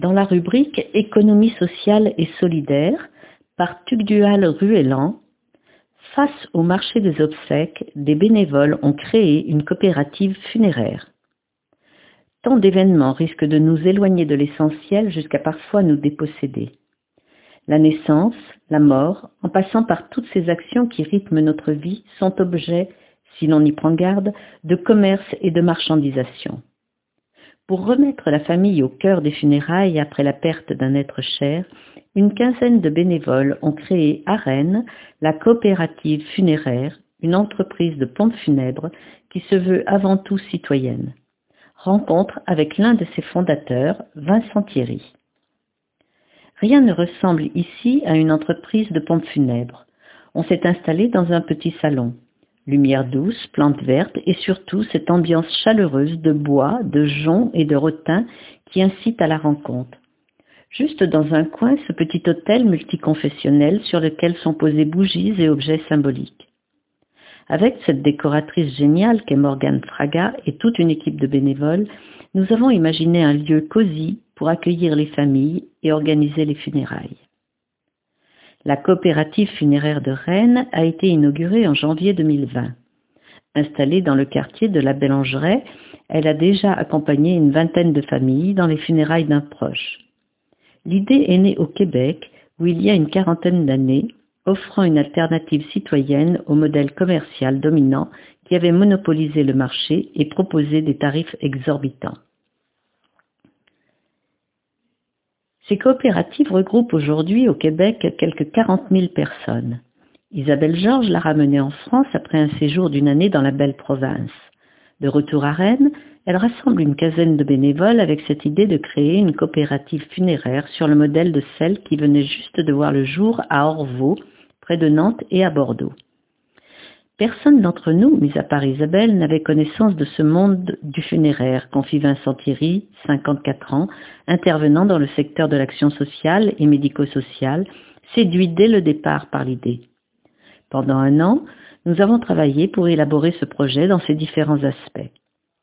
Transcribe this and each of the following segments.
Dans la rubrique Économie sociale et solidaire, par Tugdual Ruellan, face au marché des obsèques, des bénévoles ont créé une coopérative funéraire. Tant d'événements risquent de nous éloigner de l'essentiel jusqu'à parfois nous déposséder. La naissance, la mort, en passant par toutes ces actions qui rythment notre vie, sont objets, si l'on y prend garde, de commerce et de marchandisation. Pour remettre la famille au cœur des funérailles après la perte d'un être cher, une quinzaine de bénévoles ont créé à Rennes la coopérative funéraire, une entreprise de pompes funèbres qui se veut avant tout citoyenne. Rencontre avec l'un de ses fondateurs, Vincent Thierry. Rien ne ressemble ici à une entreprise de pompes funèbres. On s'est installé dans un petit salon. Lumière douce, plantes vertes et surtout cette ambiance chaleureuse de bois, de joncs et de rotin qui incite à la rencontre. Juste dans un coin, ce petit hôtel multiconfessionnel sur lequel sont posées bougies et objets symboliques. Avec cette décoratrice géniale qu'est Morgane Fraga et toute une équipe de bénévoles, nous avons imaginé un lieu cosy pour accueillir les familles et organiser les funérailles. La coopérative funéraire de Rennes a été inaugurée en janvier 2020. Installée dans le quartier de la Bellangeraie, elle a déjà accompagné une vingtaine de familles dans les funérailles d'un proche. L'idée est née au Québec, où il y a une quarantaine d'années, offrant une alternative citoyenne au modèle commercial dominant qui avait monopolisé le marché et proposé des tarifs exorbitants. Ces coopératives regroupent aujourd'hui au Québec quelques 40 000 personnes. Isabelle Georges l'a ramenée en France après un séjour d'une année dans la belle province. De retour à Rennes, elle rassemble une quinzaine de bénévoles avec cette idée de créer une coopérative funéraire sur le modèle de celle qui venait juste de voir le jour à Orvaux, près de Nantes et à Bordeaux. Personne d'entre nous, mis à part Isabelle, n'avait connaissance de ce monde du funéraire, confie Vincent Thierry, 54 ans, intervenant dans le secteur de l'action sociale et médico-sociale, séduit dès le départ par l'idée. Pendant un an, nous avons travaillé pour élaborer ce projet dans ses différents aspects.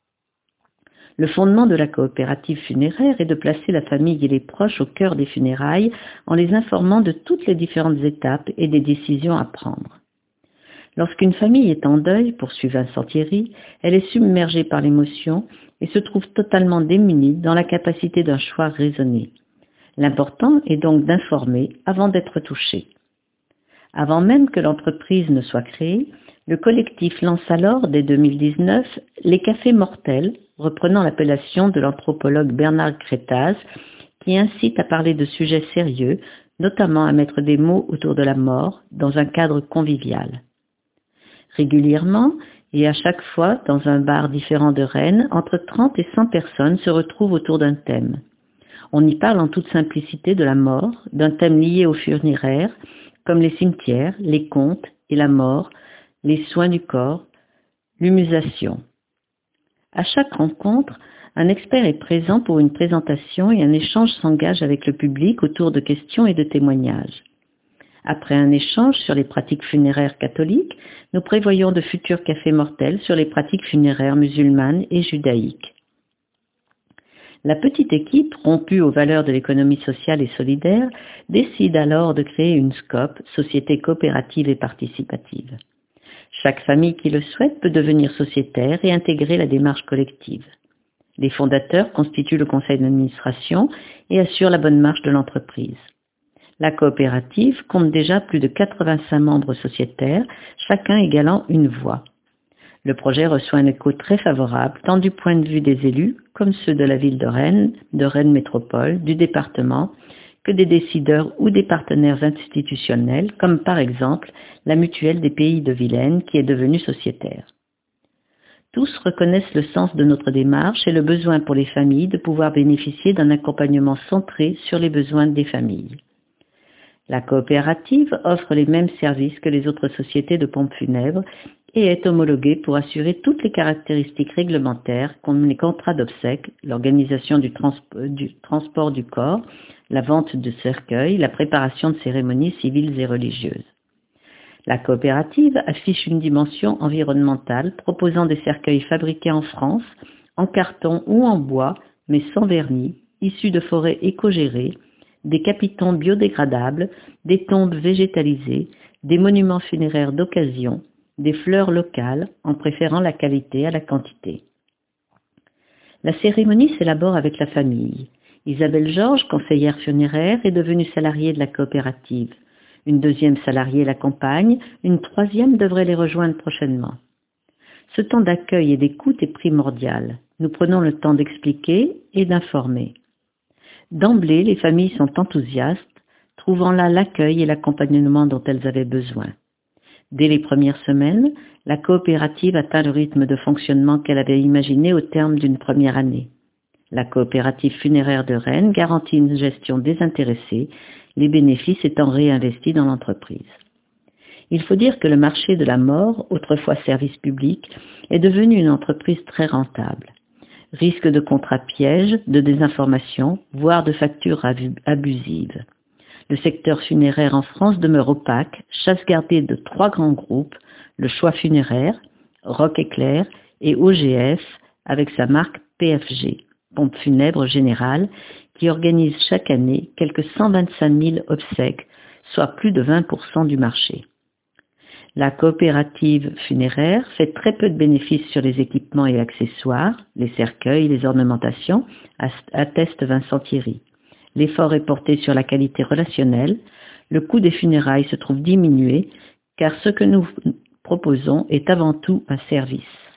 Le fondement de la coopérative funéraire est de placer la famille et les proches au cœur des funérailles en les informant de toutes les différentes étapes et des décisions à prendre. Lorsqu'une famille est en deuil, poursuit Vincent Thierry, elle est submergée par l'émotion et se trouve totalement démunie dans la capacité d'un choix raisonné. L'important est donc d'informer avant d'être touché. Avant même que l'entreprise ne soit créée, le collectif lance alors, dès 2019, les cafés mortels, reprenant l'appellation de l'anthropologue Bernard Crétaz, qui incite à parler de sujets sérieux, notamment à mettre des mots autour de la mort, dans un cadre convivial. Régulièrement, et à chaque fois dans un bar différent de Rennes, entre 30 et 100 personnes se retrouvent autour d'un thème. On y parle en toute simplicité de la mort, d'un thème lié aux funéraires, comme les cimetières, les contes et la mort, les soins du corps, l'humusation. À chaque rencontre, un expert est présent pour une présentation et un échange s'engage avec le public autour de questions et de témoignages. Après un échange sur les pratiques funéraires catholiques, nous prévoyons de futurs cafés mortels sur les pratiques funéraires musulmanes et judaïques. La petite équipe, rompue aux valeurs de l'économie sociale et solidaire, décide alors de créer une SCOP, Société coopérative et participative. Chaque famille qui le souhaite peut devenir sociétaire et intégrer la démarche collective. Les fondateurs constituent le conseil d'administration et assurent la bonne marche de l'entreprise. La coopérative compte déjà plus de 85 membres sociétaires, chacun égalant une voix. Le projet reçoit un écho très favorable, tant du point de vue des élus, comme ceux de la ville de Rennes Métropole, du département, que des décideurs ou des partenaires institutionnels, comme par exemple la Mutuelle des Pays de Vilaine, qui est devenue sociétaire. Tous reconnaissent le sens de notre démarche et le besoin pour les familles de pouvoir bénéficier d'un accompagnement centré sur les besoins des familles. La coopérative offre les mêmes services que les autres sociétés de pompes funèbres et est homologuée pour assurer toutes les caractéristiques réglementaires comme les contrats d'obsèques, l'organisation du transport du corps, la vente de cercueils, la préparation de cérémonies civiles et religieuses. La coopérative affiche une dimension environnementale proposant des cercueils fabriqués en France, en carton ou en bois, mais sans vernis, issus de forêts éco-gérées, des capitons biodégradables, des tombes végétalisées, des monuments funéraires d'occasion, des fleurs locales, en préférant la qualité à la quantité. La cérémonie s'élabore avec la famille. Isabelle Georges, conseillère funéraire, est devenue salariée de la coopérative. Une deuxième salariée l'accompagne, une troisième devrait les rejoindre prochainement. Ce temps d'accueil et d'écoute est primordial. Nous prenons le temps d'expliquer et d'informer. D'emblée, les familles sont enthousiastes, trouvant là l'accueil et l'accompagnement dont elles avaient besoin. Dès les premières semaines, la coopérative atteint le rythme de fonctionnement qu'elle avait imaginé au terme d'une première année. La coopérative funéraire de Rennes garantit une gestion désintéressée, les bénéfices étant réinvestis dans l'entreprise. Il faut dire que le marché de la mort, autrefois service public, est devenu une entreprise très rentable. Risque de contrats pièges, de désinformation, voire de factures abusives. Le secteur funéraire en France demeure opaque, chasse gardée de 3 grands groupes, le Choix funéraire, Rock Éclair et OGF avec sa marque PFG, Pompe funèbre générale, qui organise chaque année quelques 125 000 obsèques, soit plus de 20% du marché. La coopérative funéraire fait très peu de bénéfices sur les équipements et accessoires, les cercueils, les ornementations, atteste Vincent Thierry. L'effort est porté sur la qualité relationnelle, le coût des funérailles se trouve diminué, car ce que nous proposons est avant tout un service.